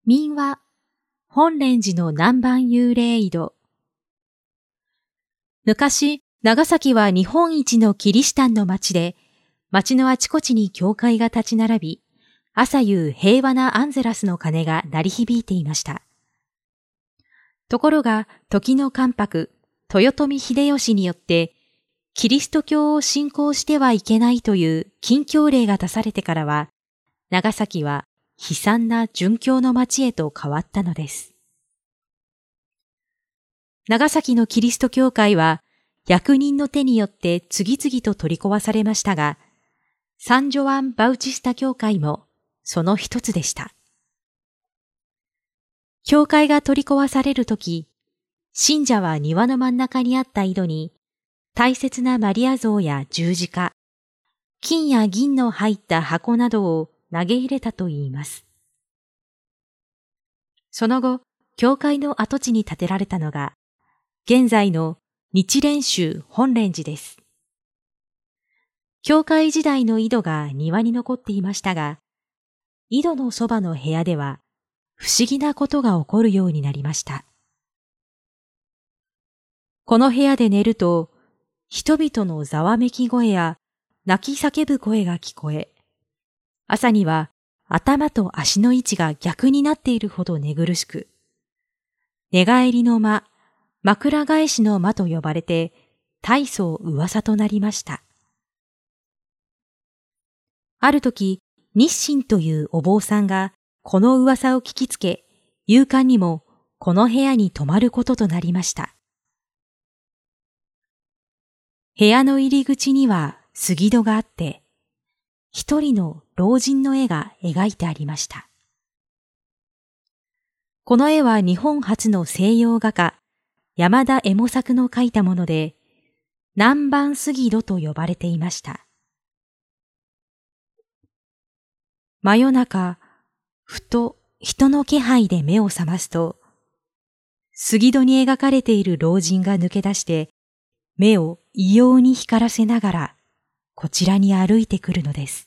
民話、本蓮寺の南蛮幽霊井戸。昔、長崎は日本一のキリシタンの町で、町のあちこちに教会が立ち並び、朝夕平和なアンゼラスの鐘が鳴り響いていました。ところが、時の関白、豊臣秀吉によって、キリスト教を信仰してはいけないという禁教令が出されてからは、長崎は悲惨な殉教の町へと変わったのです。長崎のキリスト教会は役人の手によって次々と取り壊されましたが、サンジョアン・バウチスタ教会もその一つでした。教会が取り壊されるとき、信者は庭の真ん中にあった井戸に大切なマリア像や十字架、金や銀の入った箱などを投げ入れたといいます。その後、教会の跡地に建てられたのが、現在の日蓮宗本蓮寺です。教会時代の井戸が庭に残っていましたが、井戸のそばの部屋では不思議なことが起こるようになりました。この部屋で寝ると、人々のざわめき声や泣き叫ぶ声が聞こえ、朝には頭と足の位置が逆になっているほど寝苦しく、寝返りの間、枕返しの間と呼ばれて、大層噂となりました。ある時、日進というお坊さんがこの噂を聞きつけ、夕刊にもこの部屋に泊まることとなりました。部屋の入り口には杉戸があって、一人の老人の絵が描いてありました。この絵は日本初の西洋画家、山田右衛門作の描いたもので、南蛮杉戸と呼ばれていました。真夜中、ふと人の気配で目を覚ますと、杉戸に描かれている老人が抜け出して、目を異様に光らせながら、こちらに歩いてくるのです。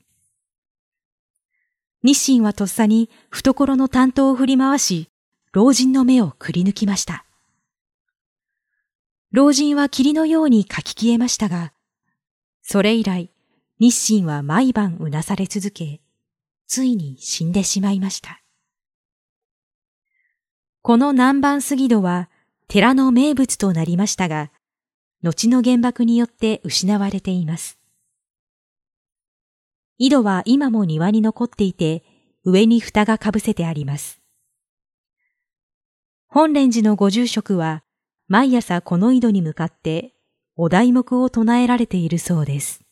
日進はとっさに懐の短刀を振り回し、老人の目をくり抜きました。老人は霧のようにかき消えましたが、それ以来、日進は毎晩うなされ続け、ついに死んでしまいました。この南蛮杉戸は寺の名物となりましたが、後の原爆によって失われています。井戸は今も庭に残っていて、上に蓋がかぶせてあります。本蓮寺のご住職は、毎朝この井戸に向かってお題目を唱えられているそうです。